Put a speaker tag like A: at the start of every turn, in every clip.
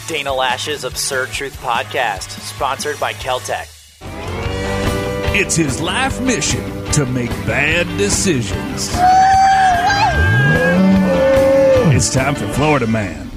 A: Dana Lash's Absurd Truth Podcast, sponsored by Keltec.
B: It's his life mission to make bad decisions. It's time for Florida Man.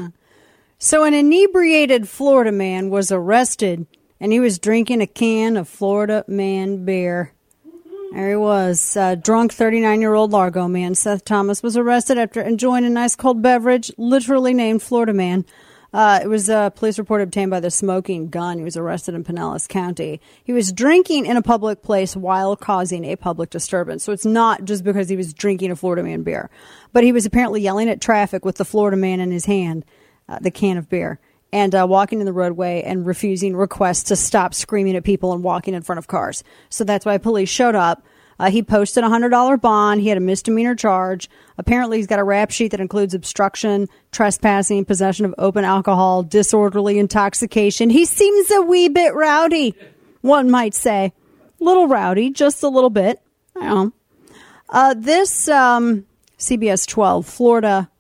C: So an inebriated Florida man was arrested, and he was drinking a can of Florida Man beer. There he was. Drunk 39-year-old Largo man Seth Thomas was arrested after enjoying a nice cold beverage, literally named Florida Man. It was a police report obtained by the Smoking Gun. He was arrested in Pinellas County. He was drinking in a public place while causing a public disturbance. So it's not just because he was drinking a Florida Man beer. But he was apparently yelling at traffic with the Florida Man in his hand, the can of beer, and walking in the roadway and refusing requests to stop screaming at people and walking in front of cars. So that's why police showed up. He posted a $100 bond. He had a misdemeanor charge. Apparently, he's got a rap sheet that includes obstruction, trespassing, possession of open alcohol, disorderly intoxication. He seems a wee bit rowdy, one might say. Little rowdy, just a little bit. I don't know. This CBS 12 Florida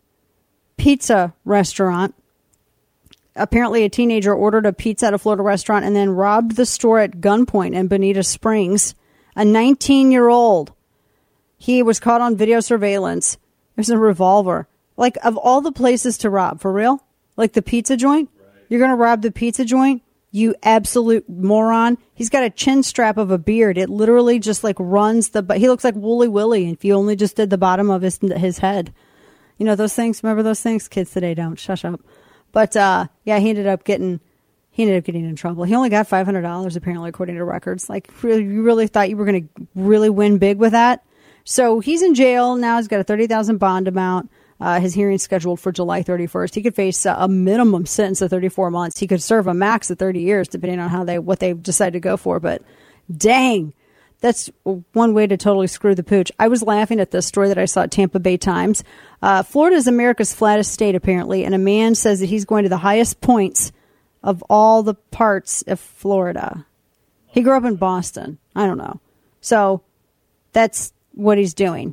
C: pizza restaurant. Apparently, a teenager ordered a pizza at a Florida restaurant and then robbed the store at gunpoint in Bonita Springs. A 19-year-old. He was caught on video surveillance. There's a revolver. Like, of all the places to rob, for real? Like the pizza joint? Right. You're going to rob the pizza joint? You absolute moron. He's got a chin strap of a beard. It literally just, like, runs the... He looks like Wooly Willy if you only just did the bottom of his head. You know those things? Remember those things? Kids today don't. Shush up. But, yeah, he ended up getting in trouble. He only got $500, apparently, according to records. Like, you really thought you were going to really win big with that? So he's in jail now. He's got a $30,000 bond amount. His hearing's scheduled for July 31st. He could face a minimum sentence of 34 months. He could serve a max of 30 years, depending on what they decide to go for. But dang, that's one way to totally screw the pooch. I was laughing at this story that I saw at Tampa Bay Times. Florida is America's flattest state, apparently, and a man says that he's going to the highest points of all the parts of Florida. He grew up in Boston. I don't know. So that's what he's doing.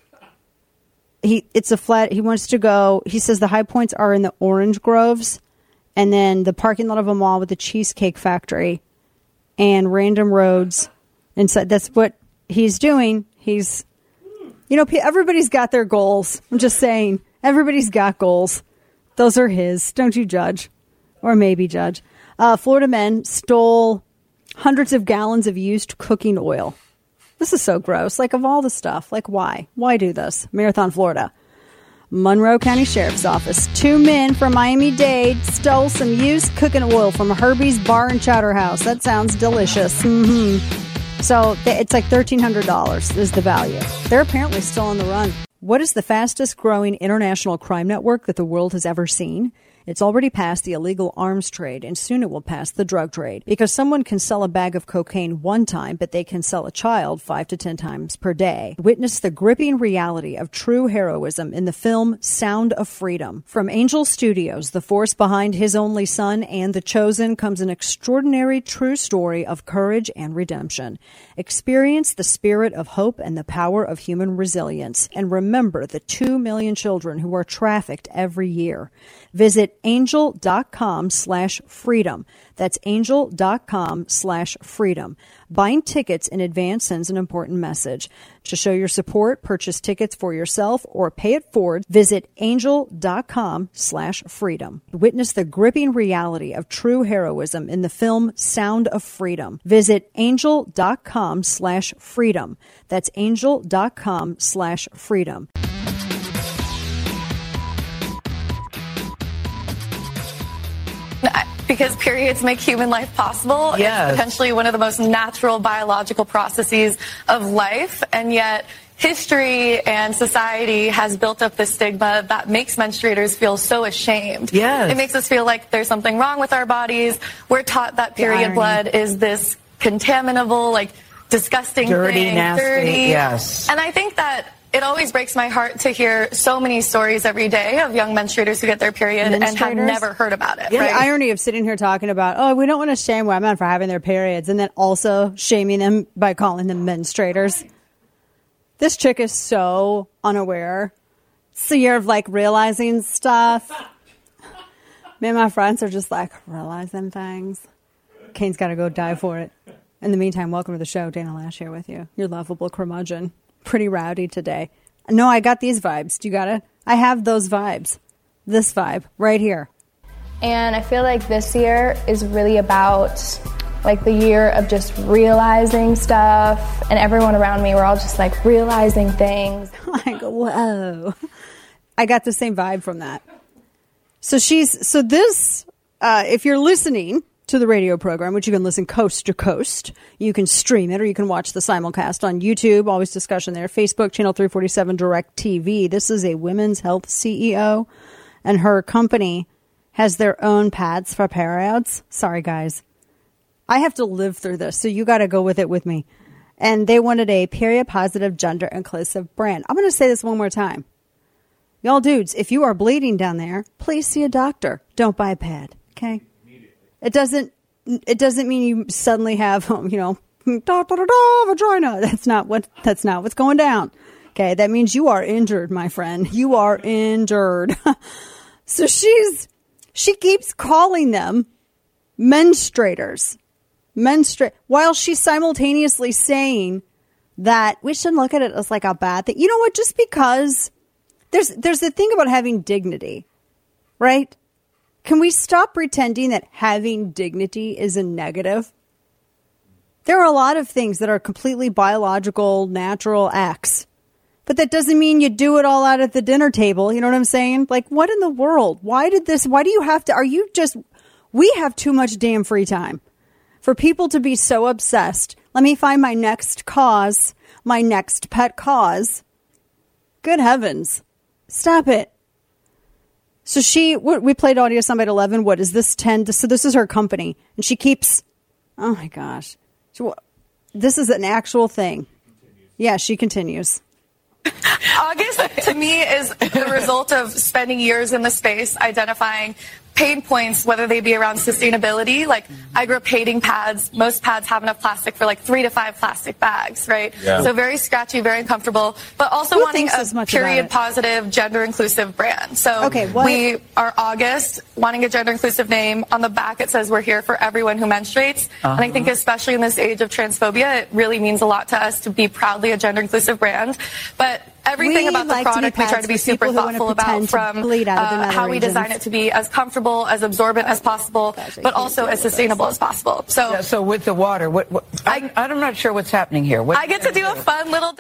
C: He wants to go. He says the high points are in the orange groves and then the parking lot of a mall with the Cheesecake Factory and random roads. And so that's what he's doing. He's, everybody's got their goals. I'm just saying, everybody's got goals. Those are his. Don't you judge. Or maybe judge. Florida men stole hundreds of gallons of used cooking oil. This is so gross. Like, of all the stuff, like, why? Why do this? Marathon, Florida. Monroe County Sheriff's Office. 2 men from Miami-Dade stole some used cooking oil from Herbie's Bar and Chowder House. That sounds delicious. Mm-hmm. So it's like $1,300 is the value. They're apparently still on the run. What is the fastest growing international crime network that the world has ever seen? It's already passed the illegal arms trade, and soon it will pass the drug trade. Because someone can sell a bag of cocaine one time, but they can sell a child 5 to 10 times per day. Witness the gripping reality of true heroism in the film Sound of Freedom. From Angel Studios, the force behind His Only Son and The Chosen, comes an extraordinary true story of courage and redemption. Experience the spirit of hope and the power of human resilience. And remember the 2 million children who are trafficked every year. Visit angel.com/freedom. That's angel.com/freedom. Buying tickets in advance sends an important message. To show your support, purchase tickets for yourself or pay it forward. Visit angel.com/freedom. Witness the gripping reality of true heroism in the film Sound of Freedom. Visit angel.com/freedom. That's angel.com/freedom.
D: Because periods make human life possible.
E: Yes.
D: It's potentially one of the most natural biological processes of life, and yet history and society has built up this stigma that makes menstruators feel so ashamed.
E: Yes.
D: It makes us feel like there's something wrong with our bodies. We're taught that period blood is this contaminable, like, disgusting
E: dirty,
D: thing.
E: nasty,
D: dirty.
E: yes.
D: And I think that it always breaks my heart to hear so many stories every day of young menstruators who get their period and have never heard about it.
C: Yeah,
D: right?
C: The irony of sitting here talking about, oh, we don't want to shame women for having their periods, and then also shaming them by calling them menstruators. This chick is so unaware. It's the year of, like, realizing stuff. Me and my friends are just like, realizing things. Kane's got to go die for it. In the meantime, welcome to the show. Dana Lash here with you. Your lovable curmudgeon. Pretty rowdy today. No, I got these vibes. Do you got it? I have those vibes. This vibe right here.
E: And I feel like this year is really about like the year of just realizing stuff, and everyone around me, we're all just like realizing things.
C: Like, whoa. I got the same vibe from that. So this, if you're listening to the radio program, which you can listen coast to coast, you can stream it or you can watch the simulcast on YouTube, always discussion there, Facebook, Channel 347, Direct TV. This is a women's health CEO, and her company has their own pads for periods. Sorry, guys. I have to live through this, so you got to go with it with me. And they wanted a period-positive, gender-inclusive brand. I'm going to say this one more time. Y'all dudes, if you are bleeding down there, please see a doctor. Don't buy a pad, okay? It doesn't mean you suddenly have, vagina. That's not what's going down. Okay, that means you are injured, my friend. You are injured. So she keeps calling them menstruators. While she's simultaneously saying that we shouldn't look at it as like a bad thing. You know what? Just because there's a thing about having dignity, right? Can we stop pretending that having dignity is a negative? There are a lot of things that are completely biological, natural acts. But that doesn't mean you do it all out at the dinner table. You know what I'm saying? Like, what in the world? Why do you have to, we have too much damn free time for people to be so obsessed. Let me find my next cause, my next pet cause. Good heavens. Stop it. So we played audio sometime at 11. What is this 10? So this is her company. And she keeps, oh my gosh. This is an actual thing. Yeah, she continues.
D: August, to me, is the result of spending years in the space identifying pain points, whether they be around sustainability. Like, I grew up hating pads. Most pads have enough plastic for like 3 to 5 plastic bags, right? Yeah. So very scratchy, very uncomfortable, but also wanting a period positive, gender inclusive brand. So we are August, wanting a gender inclusive name. On the back, it says we're here for everyone who menstruates. And I think especially in this age of transphobia, it really means a lot to us to be proudly a gender inclusive brand. But everything about the product we try to be super thoughtful about, from how we design it to be as comfortable, as absorbent as possible, but also as sustainable as possible.
F: So with the water, I'm not sure what's happening here.
D: I get to do a fun little...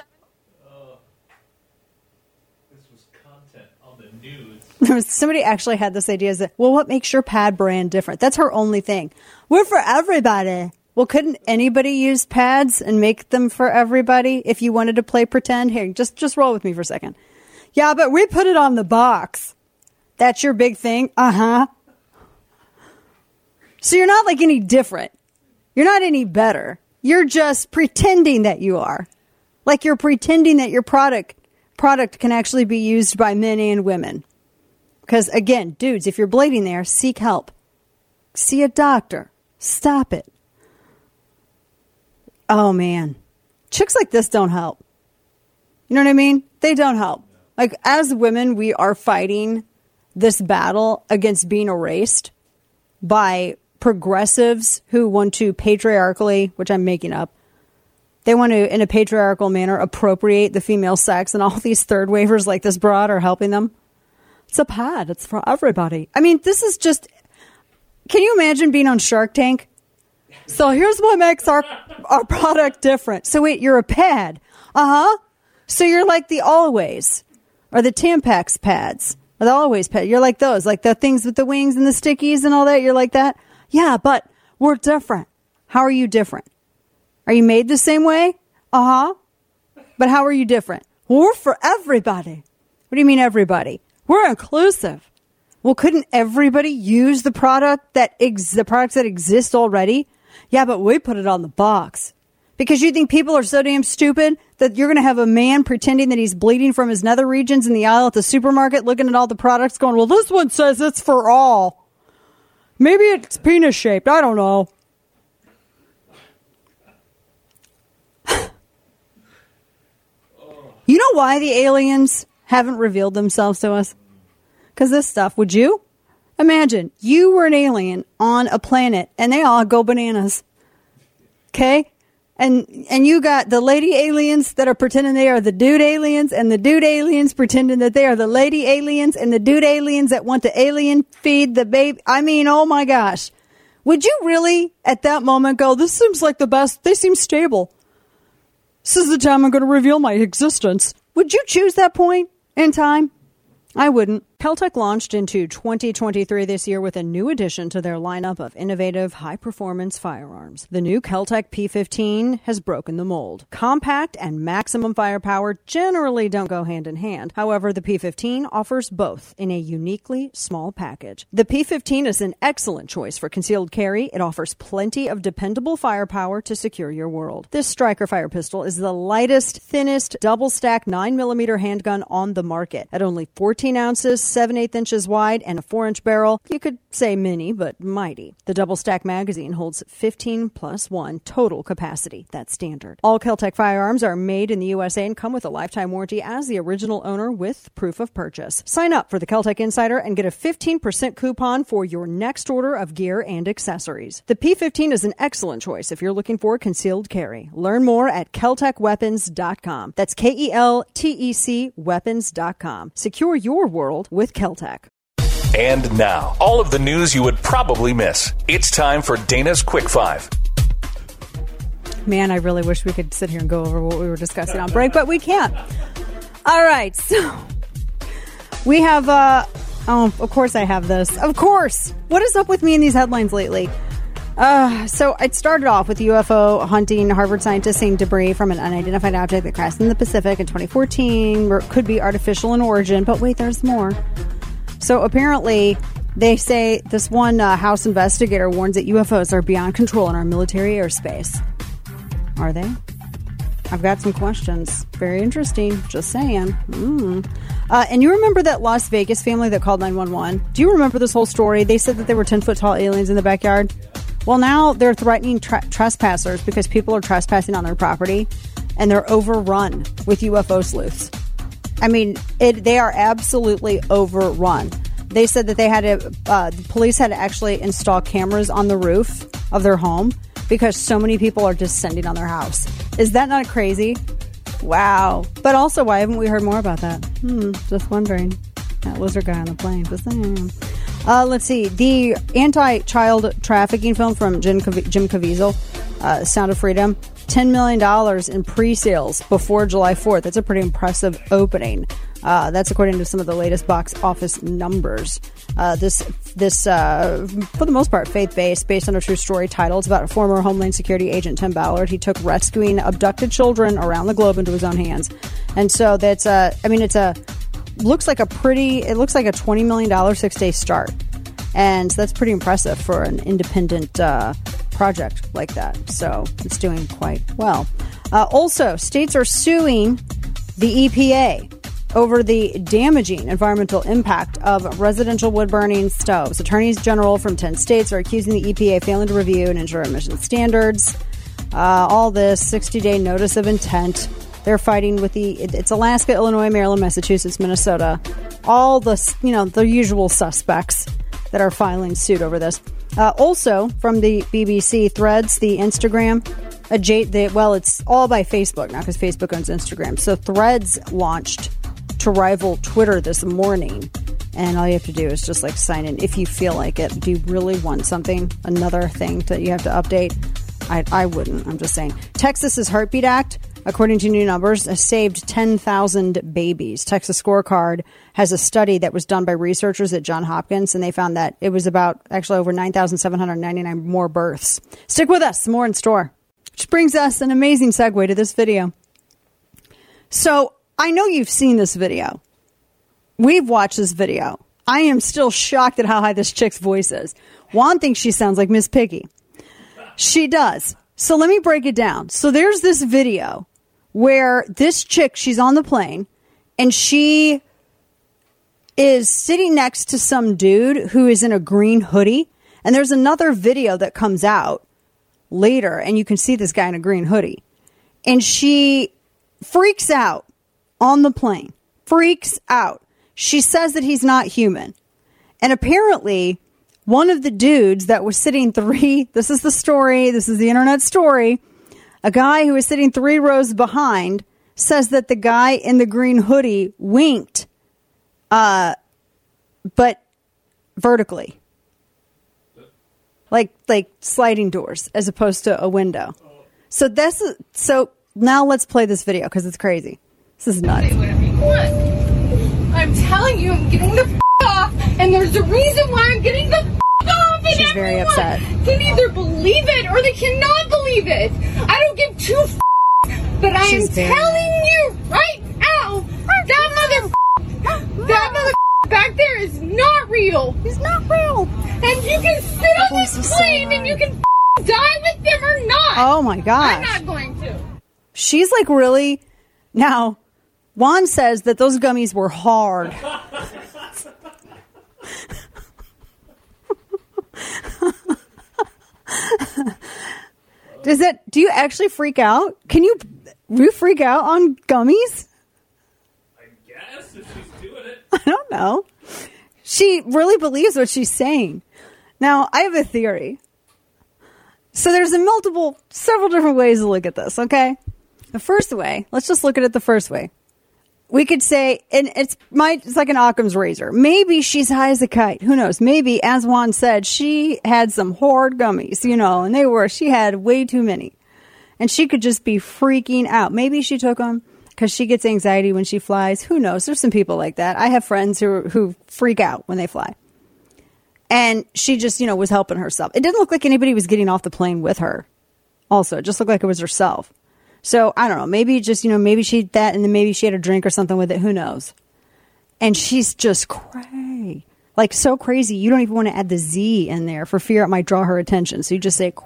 G: This was content on the news.
C: Somebody actually had this idea that, well, what makes your pad brand different? That's her only thing. We're for everybody. Well, couldn't anybody use pads and make them for everybody if you wanted to play pretend? Here, just roll with me for a second. Yeah, but we put it on the box. That's your big thing? Uh-huh. So you're not like any different. You're not any better. You're just pretending that you are. Like you're pretending that your product can actually be used by men and women. Because, again, dudes, if you're bleeding there, seek help. See a doctor. Stop it. Oh, man. Chicks like this don't help. You know what I mean? They don't help. Like, as women, we are fighting this battle against being erased by progressives who want to patriarchally, which I'm making up, they want to, in a patriarchal manner, appropriate the female sex, and all these third wavers like this broad are helping them. It's a pad. It's for everybody. I mean, this is just... Can you imagine being on Shark Tank? So here's what makes our product different. So wait, you're a pad. Uh-huh. So you're like the Always or the Tampax pads or the Always pad. You're like those, like the things with the wings and the stickies and all that. You're like that. Yeah, but we're different. How are you different? Are you made the same way? Uh-huh. But how are you different? We're for everybody. What do you mean everybody? We're inclusive. Well, couldn't everybody use the product the products that exist already? Yeah, but we put it on the box. Because you think people are so damn stupid that you're going to have a man pretending that he's bleeding from his nether regions in the aisle at the supermarket looking at all the products going, well, this one says it's for all. Maybe it's penis shaped. I don't know. You know why the aliens haven't revealed themselves to us? Because this stuff, would you? Imagine you were an alien on a planet and they all go bananas. Okay? And you got the lady aliens that are pretending they are the dude aliens, and the dude aliens pretending that they are the lady aliens, and the dude aliens that want to alien feed the baby. I mean, oh my gosh. Would you really at that moment go, this seems like the best, they seem stable. This is the time I'm going to reveal my existence. Would you choose that point in time? I wouldn't. Keltec launched into 2023 this year with a new addition to their lineup of innovative, high-performance firearms. The new Keltec P15 has broken the mold. Compact and maximum firepower generally don't go hand in hand. However, the P15 offers both in a uniquely small package. The P15 is an excellent choice for concealed carry. It offers plenty of dependable firepower to secure your world. This striker fire pistol is the lightest, thinnest, double-stack 9mm handgun on the market. At only 14 ounces, 7/8 inches wide, and a 4-inch barrel. You could say mini, but mighty. The double stack magazine holds 15+1 total capacity. That's standard. All Keltec firearms are made in the USA and come with a lifetime warranty as the original owner with proof of purchase. Sign up for the Keltec Insider and get a 15% coupon for your next order of gear and accessories. The P15 is an excellent choice if you're looking for concealed carry. Learn more at KeltecWeapons.com. That's KELTEC weapons.com. Secure your world with Keltec.
H: And now, all of the news you would probably miss. It's time for Dana's Quick Five.
C: Man, I really wish we could sit here and go over what we were discussing on break, but we can't. All right, so we have, of course I have this. Of course. What is up with me in these headlines lately? So it started off with UFO hunting, Harvard scientists seeing debris from an unidentified object that crashed in the Pacific in 2014, where it could be artificial in origin. But wait, there's more. So apparently, they say this one House investigator warns that UFOs are beyond control in our military airspace. Are they? I've got some questions. Very interesting. Just saying. And you remember that Las Vegas family that called 911? Do you remember this whole story? They said that there were 10-foot tall aliens in the backyard. Well, now they're threatening trespassers because people are trespassing on their property, and they're overrun with UFO sleuths. I mean, they are absolutely overrun. They said that they had to, the police had to actually install cameras on the roof of their home because so many people are descending on their house. Is that not crazy? Wow. But also, why haven't we heard more about that? Just wondering. That lizard guy on the plane. Just saying. Let's see. The anti-child trafficking film from Jim Caviezel, Sound of Freedom, $10 million in pre-sales before July 4th. That's a pretty impressive opening. That's according to some of the latest box office numbers. This for the most part, faith-based, based on a true story title. It's about a former Homeland Security agent, Tim Ballard. He took rescuing abducted children around the globe into his own hands. And so that's, looks like a $20 million 6-day start. And that's pretty impressive for an independent project like that. So it's doing quite well. Also, states are suing the EPA over the damaging environmental impact of residential wood-burning stoves. Attorneys general from 10 states are accusing the EPA failing to review and ensure emission standards. All this 60-day notice of intent. They're fighting with it's Alaska, Illinois, Maryland, Massachusetts, Minnesota. All the, the usual suspects that are filing suit over this. Also, from the BBC, Threads, the Instagram, it's all by Facebook now because Facebook owns Instagram. So Threads launched to rival Twitter this morning. And all you have to do is just sign in if you feel like it. Do you really want another thing that you have to update? I wouldn't. I'm just saying. Texas's Heartbeat Act, according to new numbers, has saved 10,000 babies. Texas Scorecard has a study that was done by researchers at Johns Hopkins, and they found that it was about actually over 9,799 more births. Stick with us. More in store. Which brings us an amazing segue to this video. So I know you've seen this video. We've watched this video. I am still shocked at how high this chick's voice is. Juan thinks she sounds like Miss Piggy. She does. So let me break it down. So there's this video where this chick, she's on the plane, and she is sitting next to some dude who is in a green hoodie. And there's another video that comes out later, and you can see this guy in a green hoodie. And she freaks out on the plane. Freaks out. She says that he's not human. And apparently, one of the dudes that was sitting this is the story, this is the internet story, a guy who was sitting 3 rows behind says that the guy in the green hoodie winked, but vertically. Like sliding doors as opposed to a window. So now let's play this video because it's crazy. This is nuts.
I: Say whatever you want. I'm telling you, I'm getting the off, and there's a reason why I'm getting the off. And
C: she's very upset.
I: Can either believe it or they cannot believe it. I don't give two but I am telling you right now, that mother back there is not real.
C: He's not real.
I: And you can sit on this plane and you can die with them or not.
C: Oh my gosh.
I: I'm not going to.
C: She's like really... Now, Juan says that those gummies were hard. Do you actually freak out? Can you freak out on gummies?
G: I guess if she's doing it.
C: I don't know. She really believes what she's saying. Now, I have a theory. So there's several different ways to look at this, okay? The first way, let's just look at it the first way. We could say, and it's like an Occam's razor. Maybe she's high as a kite. Who knows? Maybe, as Juan said, she had some horde gummies, and she had way too many. And she could just be freaking out. Maybe she took them because she gets anxiety when she flies. Who knows? There's some people like that. I have friends who freak out when they fly. And she just, was helping herself. It didn't look like anybody was getting off the plane with her. Also, it just looked like it was herself. So, I don't know, maybe just, maybe she ate that and then maybe she had a drink or something with it. Who knows? And she's just cray. Like, so crazy, you don't even want to add the Z in there for fear it might draw her attention. So you just say cray.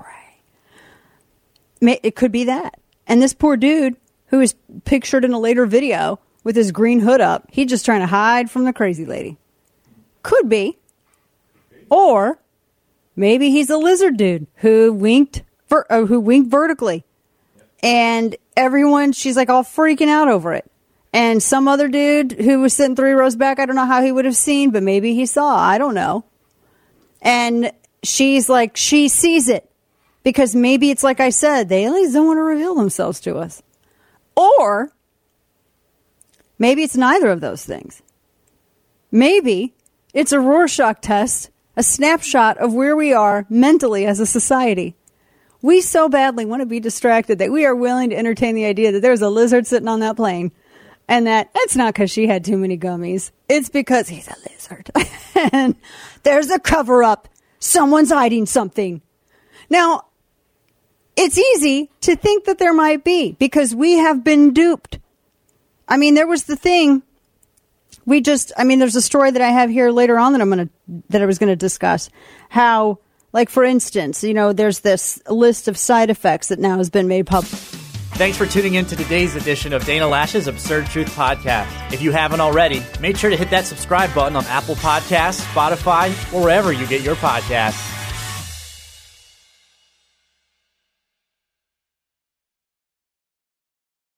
C: It could be that. And this poor dude, who is pictured in a later video with his green hood up, he's just trying to hide from the crazy lady. Could be. Or maybe he's a lizard dude who winked vertically. And everyone, she's like all freaking out over it. And some other dude who was sitting 3 rows back, I don't know how he would have seen, but maybe he saw. I don't know. And she's like, she sees it. Because maybe it's like I said, the aliens don't want to reveal themselves to us. Or maybe it's neither of those things. Maybe it's a Rorschach test, a snapshot of where we are mentally as a society. We so badly want to be distracted that we are willing to entertain the idea that there's a lizard sitting on that plane. And that it's not because she had too many gummies. It's because he's a lizard. And there's a cover-up. Someone's hiding something. Now, it's easy to think that there might be because we have been duped. I mean, there was the thing. There's a story that I have here later on that I was going to discuss. How, like, for instance, there's this list of side effects that now has been made public.
A: Thanks for tuning in to today's edition of Dana Lash's Absurd Truth Podcast. If you haven't already, make sure to hit that subscribe button on Apple Podcasts, Spotify, or wherever you get your podcasts.